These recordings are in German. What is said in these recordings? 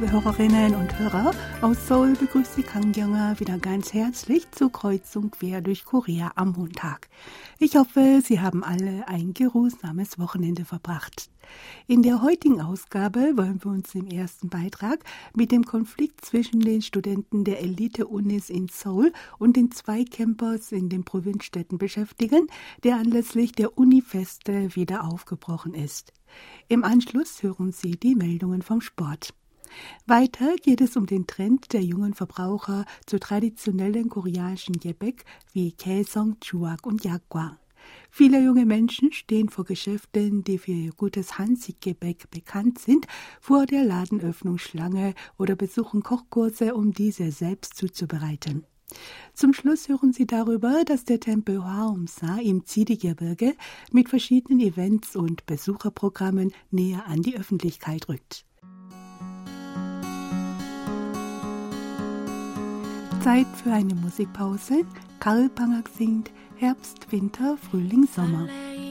liebe Hörerinnen und Hörer, aus Seoul begrüßt Sie Kang Kyung-ah wieder ganz herzlich zur Kreuzung quer durch Korea am Montag. Ich hoffe, Sie haben alle ein geruhsames Wochenende verbracht. In der heutigen Ausgabe wollen wir uns im ersten Beitrag mit dem Konflikt zwischen den Studenten der Elite-Unis in Seoul und den zwei Campus in den Provinzstädten beschäftigen, der anlässlich der Unifeste wieder aufgebrochen ist. Im Anschluss hören Sie die Meldungen vom Sport. Weiter geht es um den Trend der jungen Verbraucher zu traditionellen koreanischen Gebäck wie Kaesong, Chuak und Yakgwa. Viele junge Menschen stehen vor Geschäften, die für ihr gutes Hansik-Gebäck bekannt sind, vor der Ladenöffnung Schlange oder besuchen Kochkurse, um diese selbst zuzubereiten. Zum Schluss hören Sie darüber, dass der Tempel Hwaeomsa im Zidi-Gebirge mit verschiedenen Events und Besucherprogrammen näher an die Öffentlichkeit rückt. Zeit für eine Musikpause. 가을방학 singt Herbst, Winter, Frühling, Sommer.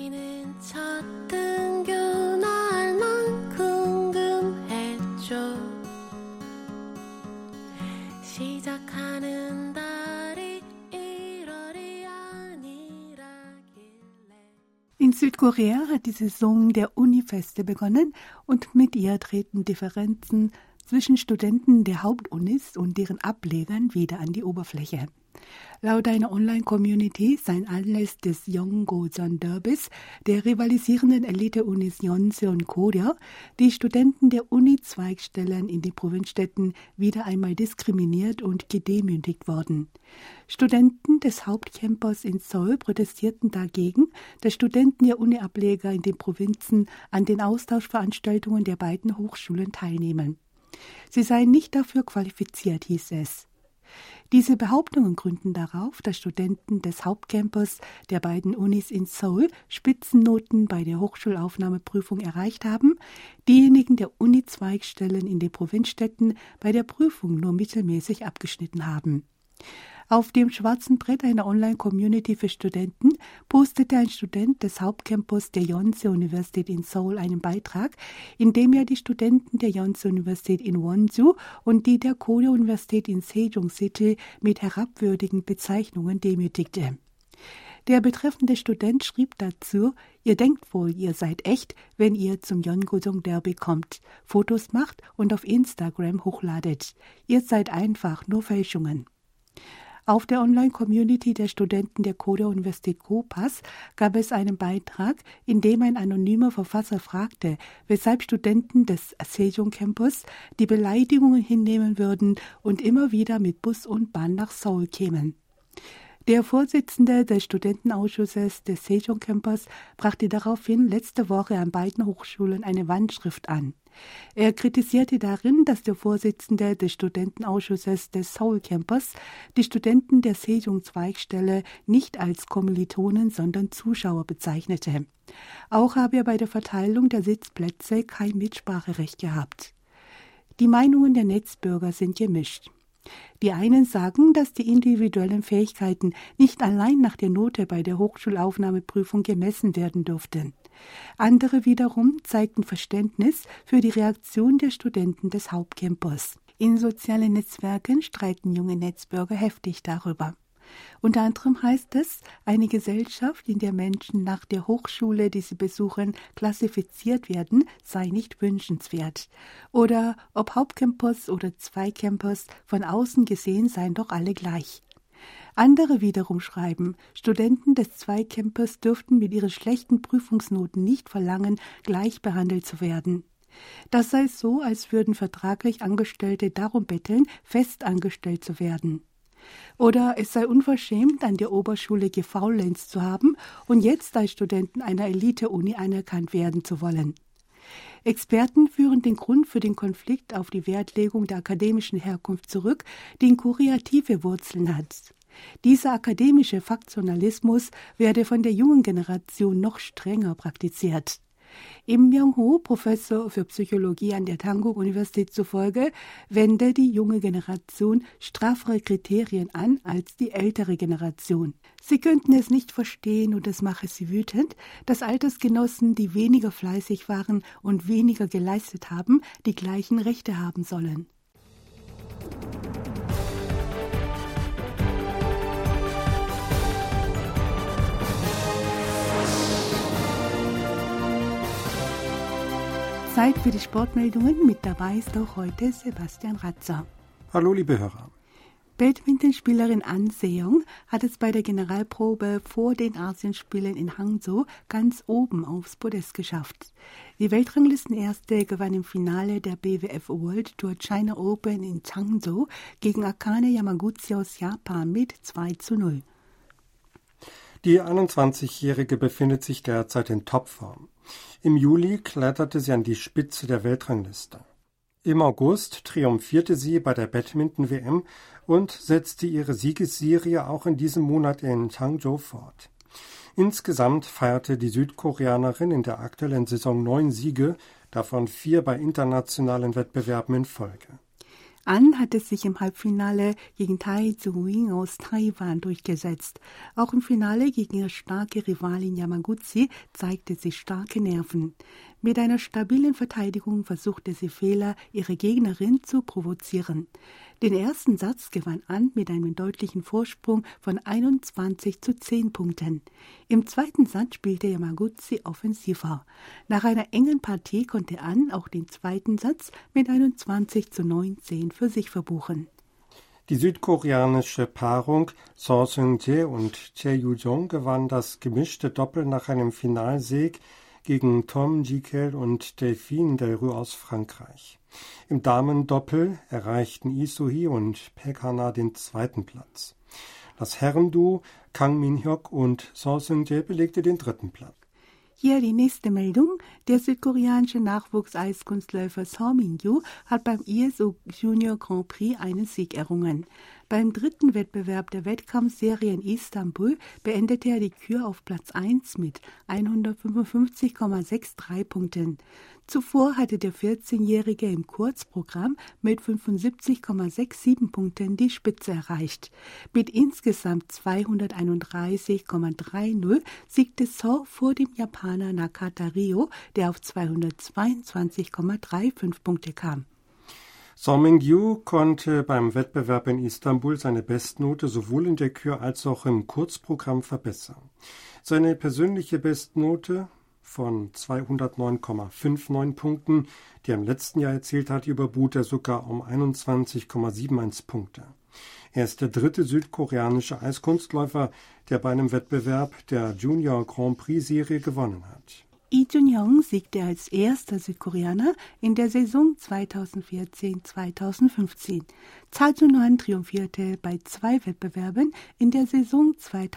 In Südkorea hat die Saison der Unifeste begonnen und mit ihr treten Differenzen zwischen Studenten der Hauptunis und deren Ablegern wieder an die Oberfläche. Laut einer Online-Community seien Anlass des Yeongojeon Derbys der rivalisierenden Elite-Unis Yonseo und Korea die Studenten der Uni-Zweigstellen in den Provinzstädten wieder einmal diskriminiert und gedemütigt worden. Studenten des Hauptcampus in Seoul protestierten dagegen, dass Studenten der Uni-Ableger in den Provinzen an den Austauschveranstaltungen der beiden Hochschulen teilnehmen. Sie seien nicht dafür qualifiziert, hieß es. Diese Behauptungen gründen darauf, dass Studenten des Hauptcampus der beiden Unis in Seoul Spitzennoten bei der Hochschulaufnahmeprüfung erreicht haben, diejenigen der Uni-Zweigstellen in den Provinzstädten bei der Prüfung nur mittelmäßig abgeschnitten haben. Auf dem schwarzen Brett einer Online-Community für Studenten postete ein Student des Hauptcampus der Yonsei Universität in Seoul einen Beitrag, in dem er die Studenten der Yonsei Universität in Wonju und die der Korea Universität in Sejong City mit herabwürdigen Bezeichnungen demütigte. Der betreffende Student schrieb dazu: Ihr denkt wohl, ihr seid echt, wenn ihr zum Yeongojeon Derby kommt, Fotos macht und auf Instagram hochladet. Ihr seid einfach nur Fälschungen. Auf der Online-Community der Studenten der Korea Universität Kopas gab es einen Beitrag, in dem ein anonymer Verfasser fragte, weshalb Studenten des Sejong Campus die Beleidigungen hinnehmen würden und immer wieder mit Bus und Bahn nach Seoul kämen. Der Vorsitzende des Studentenausschusses des Sejong Campus brachte daraufhin letzte Woche an beiden Hochschulen eine Wandschrift an. Er kritisierte darin, dass der Vorsitzende des Studentenausschusses des Seoul Campus die Studenten der Sejong-Zweigstelle nicht als Kommilitonen, sondern Zuschauer bezeichnete. Auch habe er bei der Verteilung der Sitzplätze kein Mitspracherecht gehabt. Die Meinungen der Netzbürger sind gemischt. Die einen sagen, dass die individuellen Fähigkeiten nicht allein nach der Note bei der Hochschulaufnahmeprüfung gemessen werden dürften. Andere wiederum zeigten Verständnis für die Reaktion der Studenten des Hauptcampus. In sozialen Netzwerken streiten junge Netzbürger heftig darüber. Unter anderem heißt es, eine Gesellschaft, in der Menschen nach der Hochschule, die sie besuchen, klassifiziert werden, sei nicht wünschenswert. Oder ob Hauptcampus oder Zweicampus, von außen gesehen seien doch alle gleich. Andere wiederum schreiben, Studenten des Zweicampus dürften mit ihren schlechten Prüfungsnoten nicht verlangen, gleich behandelt zu werden. Das sei so, als würden vertraglich Angestellte darum betteln, fest angestellt zu werden. Oder es sei unverschämt, an der Oberschule gefaulenzt zu haben und jetzt als Studenten einer Elite-Uni anerkannt werden zu wollen. Experten führen den Grund für den Konflikt auf die Wertlegung der akademischen Herkunft zurück, die in Korea tiefe Wurzeln hat. Dieser akademische Faktionalismus werde von der jungen Generation noch strenger praktiziert. Im Myung-ho, Professor für Psychologie an der Dankook-Universität zufolge, wende die junge Generation straffere Kriterien an als die ältere Generation. Sie könnten es nicht verstehen und es mache sie wütend, dass Altersgenossen, die weniger fleißig waren und weniger geleistet haben, die gleichen Rechte haben sollen. Zeit für die Sportmeldungen. Mit dabei ist auch heute Sebastian Ratzer. Hallo liebe Hörer. Badmintonspielerin An Seong hat es bei der Generalprobe vor den Asienspielen in Hangzhou ganz oben aufs Podest geschafft. Die Weltranglistenerste gewann im Finale der BWF World Tour China Open in Hangzhou gegen Akane Yamaguchi aus Japan mit 2:0. Die 21-Jährige befindet sich derzeit in Topform. Im Juli kletterte sie an die Spitze der Weltrangliste. Im August triumphierte sie bei der Badminton-WM und setzte ihre Siegesserie auch in diesem Monat in Hangzhou fort. Insgesamt feierte die Südkoreanerin in der aktuellen Saison 9 Siege, davon 4 bei internationalen Wettbewerben in Folge. An hatte sich im Halbfinale gegen Tai Tzu-Ying aus Taiwan durchgesetzt. Auch im Finale gegen ihre starke Rivalin Yamaguchi zeigte sie starke Nerven. Mit einer stabilen Verteidigung versuchte sie Fehler ihrer Gegnerin zu provozieren. Den ersten Satz gewann An mit einem deutlichen Vorsprung von 21:10 Punkten. Im zweiten Satz spielte Yamaguchi offensiver. Nach einer engen Partie konnte An auch den zweiten Satz mit 21:19 für sich verbuchen. Die südkoreanische Paarung So Seung-jae und Chae Yu-jong gewann das gemischte Doppel nach einem Finalsieg gegen Tom Jikel und Delphine Delrue aus Frankreich. Im Damendoppel erreichten Lee So-hee und Paek Han-na den zweiten Platz. Das Herrenduo Kang Min-hyuk und So Seung-jae belegte den dritten Platz. Hier die nächste Meldung. Der südkoreanische Nachwuchs-Eiskunstläufer Seo Min-gyu hat beim ISU Junior Grand Prix einen Sieg errungen. Beim dritten Wettbewerb der Wettkampfserie in Istanbul beendete er die Kür auf Platz 1 mit 155,63 Punkten. Zuvor hatte der 14-Jährige im Kurzprogramm mit 75,67 Punkten die Spitze erreicht. Mit insgesamt 231,30 siegte Seo vor dem Japaner Nakata Ryo, der auf 222,35 Punkte kam. Seo Min-gyu konnte beim Wettbewerb in Istanbul seine Bestnote sowohl in der Kür als auch im Kurzprogramm verbessern. Seine persönliche Bestnote von 209,59 Punkten, die er im letzten Jahr erzielt hat, überbot er sogar um 21,71 Punkte. Er ist der dritte südkoreanische Eiskunstläufer, der bei einem Wettbewerb der Junior Grand Prix Serie gewonnen hat. Lee Jun-young siegte als erster Südkoreaner in der Saison 2014-2015. Cha Jun-hwan triumphierte bei 2 Wettbewerben in der Saison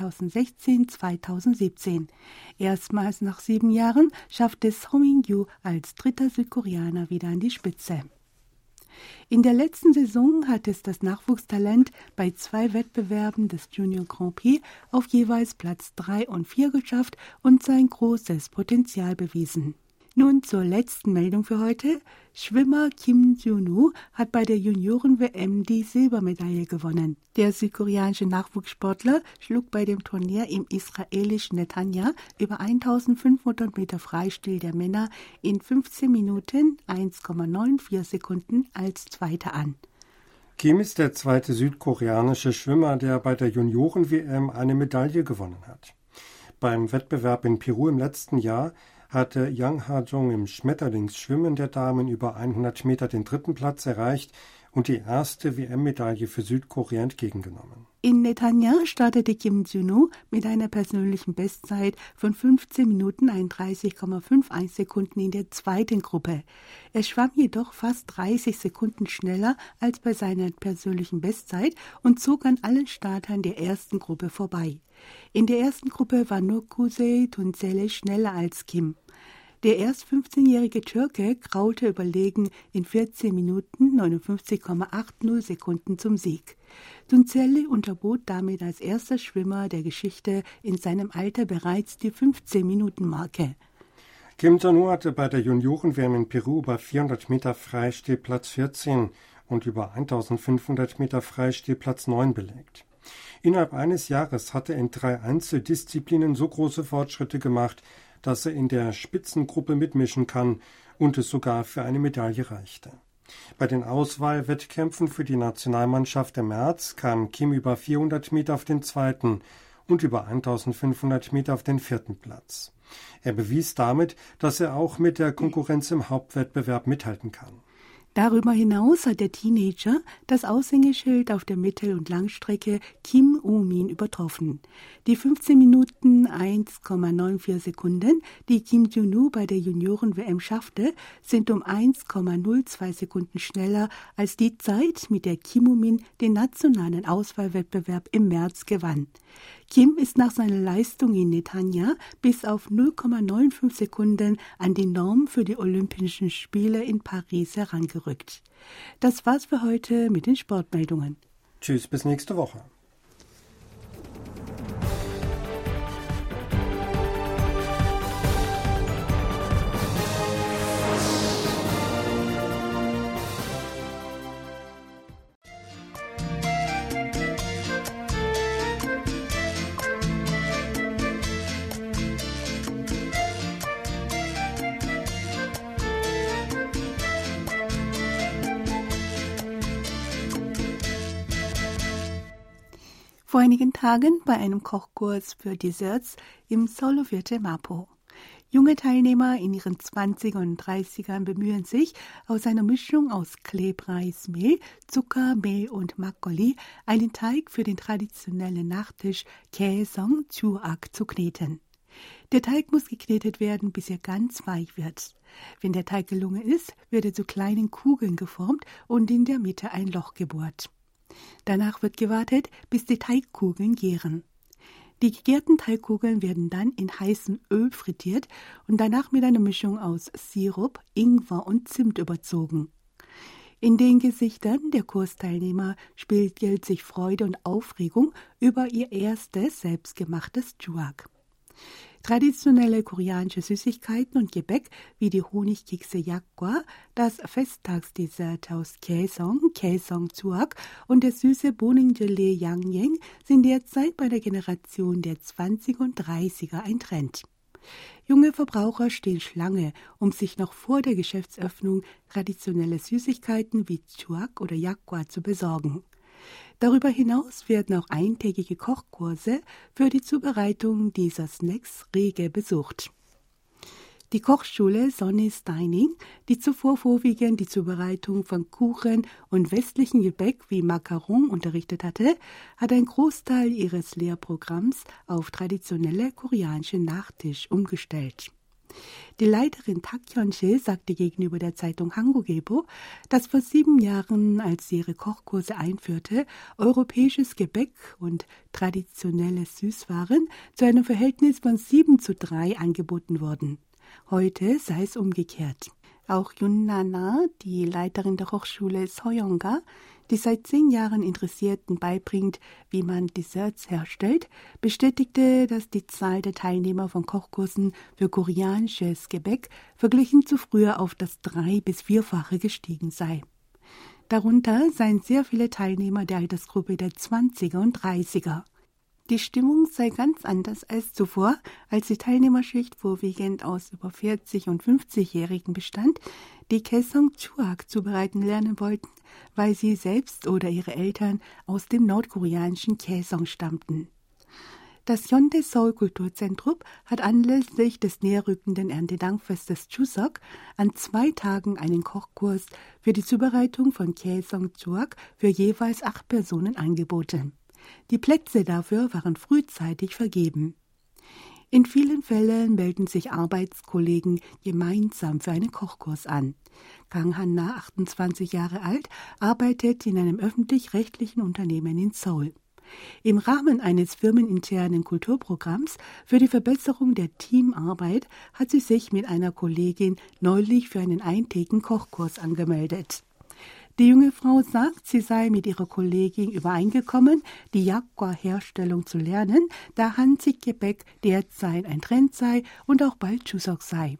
2016-2017. Erstmals nach 7 Jahren schaffte Seo Min-gyu als dritter Südkoreaner wieder an die Spitze. In der letzten Saison hat es das Nachwuchstalent bei 2 Wettbewerben des Junior Grand Prix auf jeweils Platz 3 und 4 geschafft und sein großes Potenzial bewiesen. Nun zur letzten Meldung für heute. Schwimmer Kim Joo-nu hat bei der Junioren-WM die Silbermedaille gewonnen. Der südkoreanische Nachwuchssportler schlug bei dem Turnier im israelischen Netanya über 1500 Meter Freistil der Männer in 15 Minuten 1,94 Sekunden als Zweiter an. Kim ist der zweite südkoreanische Schwimmer, der bei der Junioren-WM eine Medaille gewonnen hat. Beim Wettbewerb in Peru im letzten Jahr hatte Yang Ha-jong im Schmetterlingsschwimmen der Damen über 100 Meter den dritten Platz erreicht und die erste WM-Medaille für Südkorea entgegengenommen. In Netanya startete Kim Joo-nu mit einer persönlichen Bestzeit von 15 Minuten 31,51 Sekunden in der zweiten Gruppe. Er schwamm jedoch fast 30 Sekunden schneller als bei seiner persönlichen Bestzeit und zog an allen Startern der ersten Gruppe vorbei. In der ersten Gruppe war nur Kuzey Tunceli schneller als Kim. Der erst 15-jährige Türke kraulte überlegen in 14 Minuten 59,80 Sekunden zum Sieg. Tunceli unterbot damit als erster Schwimmer der Geschichte in seinem Alter bereits die 15-Minuten-Marke. Kim Jong-un hatte bei der Junioren-WM in Peru über 400 Meter Freistil Platz 14 und über 1500 Meter Freistil Platz 9 belegt. Innerhalb eines Jahres hatte er in 3 Einzeldisziplinen so große Fortschritte gemacht, dass er in der Spitzengruppe mitmischen kann und es sogar für eine Medaille reichte. Bei den Auswahlwettkämpfen für die Nationalmannschaft im März kam Kim über 400 Meter auf den 2. und über 1500 Meter auf den 4. Platz. Er bewies damit, dass er auch mit der Konkurrenz im Hauptwettbewerb mithalten kann. Darüber hinaus hat der Teenager das Aushängeschild auf der Mittel- und Langstrecke Kim Woo-min übertroffen. Die 15 Minuten 1,94 Sekunden, die Kim Jun-woo bei der Junioren-WM schaffte, sind um 1,02 Sekunden schneller als die Zeit, mit der Kim Woo-min den nationalen Auswahlwettbewerb im März gewann. Kim ist nach seiner Leistung in Netanya bis auf 0,95 Sekunden an die Norm für die Olympischen Spiele in Paris herangerückt. Das war's für heute mit den Sportmeldungen. Tschüss, bis nächste Woche. Vor einigen Tagen bei einem Kochkurs für Desserts im Soloviertel Mapo. Junge Teilnehmer in ihren 20er und 30ern bemühen sich, aus einer Mischung aus Klebreismehl, Zucker, Mehl und Makgeolli einen Teig für den traditionellen Nachtisch Kaesong Chuak zu kneten. Der Teig muss geknetet werden, bis er ganz weich wird. Wenn der Teig gelungen ist, wird er zu kleinen Kugeln geformt und in der Mitte ein Loch gebohrt. Danach wird gewartet, bis die Teigkugeln gären. Die gegärten Teigkugeln werden dann in heißem Öl frittiert und danach mit einer Mischung aus Sirup, Ingwer und Zimt überzogen. In den Gesichtern der Kursteilnehmer spiegelt sich Freude und Aufregung über ihr erstes selbstgemachtes Chuak. Traditionelle koreanische Süßigkeiten und Gebäck wie die Honigkekse Yakgwa, das Festtagsdessert aus Kaesong Chuak und der süße Bohnengelee Yangyeng sind derzeit bei der Generation der 20er und 30er ein Trend. Junge Verbraucher stehen Schlange, um sich noch vor der Geschäftsöffnung traditionelle Süßigkeiten wie Chuak oder Yakgwa zu besorgen. Darüber hinaus werden auch eintägige Kochkurse für die Zubereitung dieser Snacks rege besucht. Die Kochschule Sonny's Dining, die zuvor vorwiegend die Zubereitung von Kuchen und westlichen Gebäck wie Macaron unterrichtet hatte, hat einen Großteil ihres Lehrprogramms auf traditionelle koreanische Nachtisch umgestellt. Die Leiterin Tak Hyun-sil sagte gegenüber der Zeitung Hangul-Ilbo, dass vor 7 Jahren, als sie ihre Kochkurse einführte, europäisches Gebäck und traditionelle Süßwaren zu einem Verhältnis von 7:3 angeboten wurden. Heute sei es umgekehrt. Auch Yun-na, die Leiterin der Kochschule Soyonga, die seit 10 Jahren Interessierten beibringt, wie man Desserts herstellt, bestätigte, dass die Zahl der Teilnehmer von Kochkursen für koreanisches Gebäck verglichen zu früher auf das 3- bis 4-fache gestiegen sei. Darunter seien sehr viele Teilnehmer der Altersgruppe der 20er und 30er. Die Stimmung sei ganz anders als zuvor, als die Teilnehmerschicht vorwiegend aus über 40- und 50-Jährigen bestand, die Kaesong Chuak zubereiten lernen wollten, weil sie selbst oder ihre Eltern aus dem nordkoreanischen Kaesong stammten. Das Hyundai Seoul Kulturzentrum hat anlässlich des näherrückenden Erntedankfestes Chuseok an 2 Tagen einen Kochkurs für die Zubereitung von Kaesong Chuak für jeweils 8 Personen angeboten. Die Plätze dafür waren frühzeitig vergeben. In vielen Fällen melden sich Arbeitskollegen gemeinsam für einen Kochkurs an. Kang Han-na, 28 Jahre alt, arbeitet in einem öffentlich-rechtlichen Unternehmen in Seoul. Im Rahmen eines firmeninternen Kulturprogramms für die Verbesserung der Teamarbeit hat sie sich mit einer Kollegin neulich für einen eintägigen Kochkurs angemeldet. Die junge Frau sagt, sie sei mit ihrer Kollegin übereingekommen, die Yakgwa-Herstellung zu lernen, da Hansik-Gebäck derzeit ein Trend sei und auch bald Chuseok sei.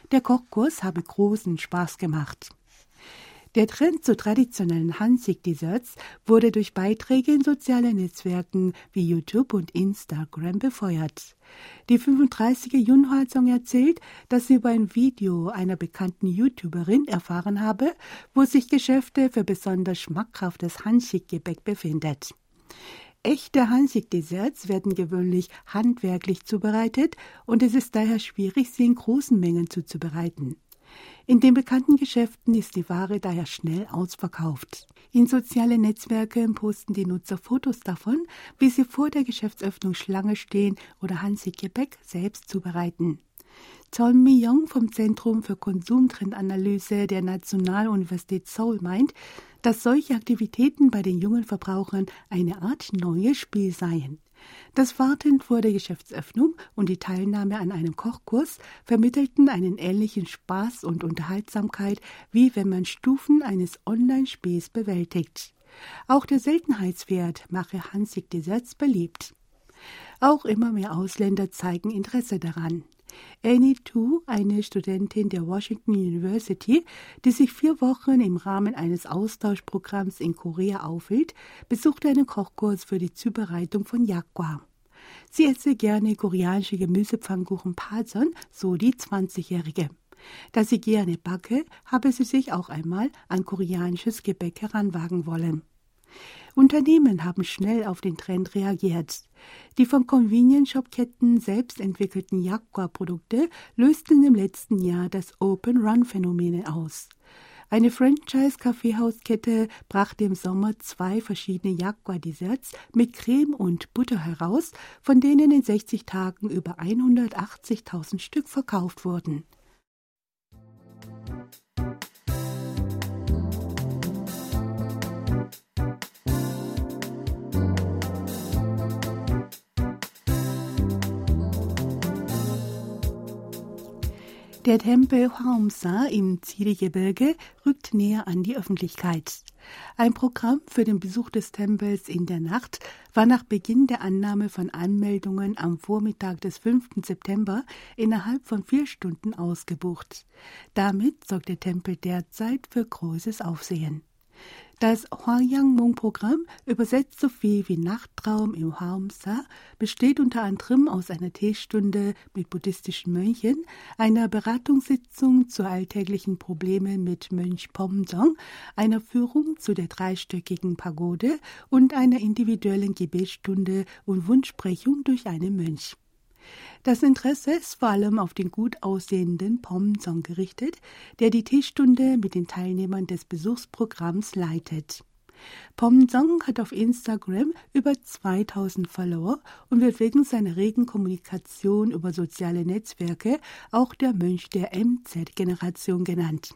Der Kochkurs habe großen Spaß gemacht. Der Trend zu traditionellen Hansik-Desserts wurde durch Beiträge in sozialen Netzwerken wie YouTube und Instagram befeuert. Die 35er Yun Hwa-song erzählt, dass sie über ein Video einer bekannten YouTuberin erfahren habe, wo sich Geschäfte für besonders schmackhaftes Hansik-Gebäck befindet. Echte Hansik-Desserts werden gewöhnlich handwerklich zubereitet und es ist daher schwierig, sie in großen Mengen zuzubereiten. In den bekannten Geschäften ist die Ware daher schnell ausverkauft. In sozialen Netzwerken posten die Nutzer Fotos davon, wie sie vor der Geschäftsöffnung Schlange stehen oder Hansik-Gebäck selbst zubereiten. Chon Mi-young vom Zentrum für Konsumtrendanalyse der Nationaluniversität Seoul meint, dass solche Aktivitäten bei den jungen Verbrauchern eine Art neues Spiel seien. Das Warten vor der Geschäftsöffnung und die Teilnahme an einem Kochkurs vermittelten einen ähnlichen Spaß und Unterhaltsamkeit, wie wenn man Stufen eines Online-Spiels bewältigt. Auch der Seltenheitswert mache Hansik-Desserts beliebt. Auch immer mehr Ausländer zeigen Interesse daran. Annie Tu, eine Studentin der Washington University, die sich 4 Wochen im Rahmen eines Austauschprogramms in Korea aufhielt, besuchte einen Kochkurs für die Zubereitung von Yakgwa. Sie esse gerne koreanische Gemüsepfannkuchen Pajeon, so die 20-Jährige. Da sie gerne backe, habe sie sich auch einmal an koreanisches Gebäck heranwagen wollen. Unternehmen haben schnell auf den Trend reagiert. Die von Convenience-Shop-Ketten selbst entwickelten Yakgwa-Produkte lösten im letzten Jahr das Open-Run-Phänomen aus. Eine Franchise-Kaffeehauskette brachte im Sommer 2 verschiedene Yakgwa-Desserts mit Creme und Butter heraus, von denen in 60 Tagen über 180.000 Stück verkauft wurden. Der Tempel Hwaeomsa im Chiri-Gebirge rückt näher an die Öffentlichkeit. Ein Programm für den Besuch des Tempels in der Nacht war nach Beginn der Annahme von Anmeldungen am Vormittag des 5. September innerhalb von 4 Stunden ausgebucht. Damit sorgt der Tempel derzeit für großes Aufsehen. Das Hwaryangmong-Programm, übersetzt so viel wie Nachttraum im Hwaeomsa, besteht unter anderem aus einer Teestunde mit buddhistischen Mönchen, einer Beratungssitzung zu alltäglichen Problemen mit Mönch Pomjong, einer Führung zu der 3-stöckigen Pagode und einer individuellen Gebetsstunde und Wunschsprechung durch einen Mönch. Das Interesse ist vor allem auf den gut aussehenden Pomjong gerichtet, der die Teestunde mit den Teilnehmern des Besuchsprogramms leitet. Pomjong hat auf Instagram über 2000 Follower und wird wegen seiner regen Kommunikation über soziale Netzwerke auch der Mönch der MZ-Generation genannt.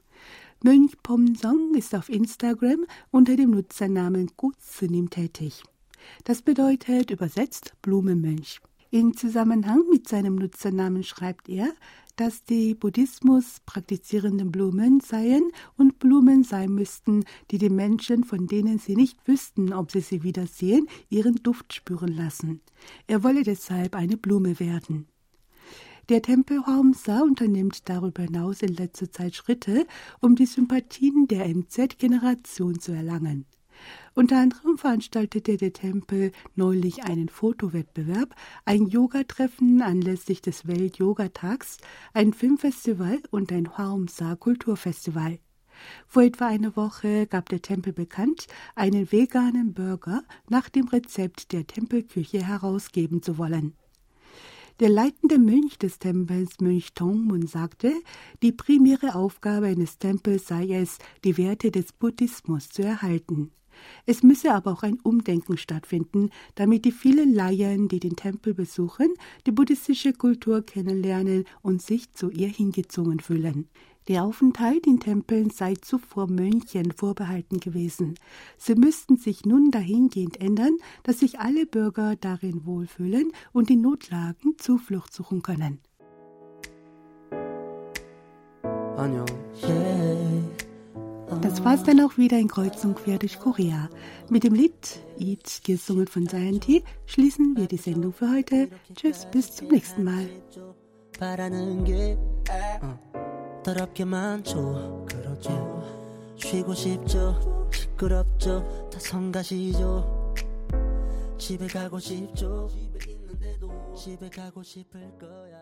Mönch Pomjong ist auf Instagram unter dem Nutzernamen Gutsunim tätig. Das bedeutet übersetzt Blumenmönch. In Zusammenhang mit seinem Nutzernamen schreibt er, dass die Buddhismus praktizierenden Blumen seien und Blumen sein müssten, die die Menschen, von denen sie nicht wüssten, ob sie wiedersehen, ihren Duft spüren lassen. Er wolle deshalb eine Blume werden. Der Tempel Hwaeomsa unternimmt darüber hinaus in letzter Zeit Schritte, um die Sympathien der MZ-Generation zu erlangen. Unter anderem veranstaltete der Tempel neulich einen Fotowettbewerb, ein Yogatreffen anlässlich des Welt-Yoga-Tags, ein Filmfestival und ein Hwaeomsa-Kulturfestival. Vor etwa einer Woche gab der Tempel bekannt, einen veganen Burger nach dem Rezept der Tempelküche herausgeben zu wollen. Der leitende Mönch des Tempels, Mönch Tongmun, sagte, die primäre Aufgabe eines Tempels sei es, die Werte des Buddhismus zu erhalten. Es müsse aber auch ein Umdenken stattfinden, damit die vielen Laien, die den Tempel besuchen, die buddhistische Kultur kennenlernen und sich zu ihr hingezogen fühlen. Der Aufenthalt in Tempeln sei zuvor Mönchen vorbehalten gewesen. Sie müssten sich nun dahingehend ändern, dass sich alle Bürger darin wohlfühlen und in Notlagen Zuflucht suchen können. Das war's dann auch wieder in Kreuz und Quer durch Korea. Mit dem Lied Eat, gesungen von Zayanti, schließen wir die Sendung für heute. Tschüss, bis zum nächsten Mal. 바라는 게 더럽게 많죠. 그렇죠. 쉬고 싶죠. 시끄럽죠. 다 성가시죠. 집에 가고 싶죠. 집에 있는데도 집에 가고 싶을 거야.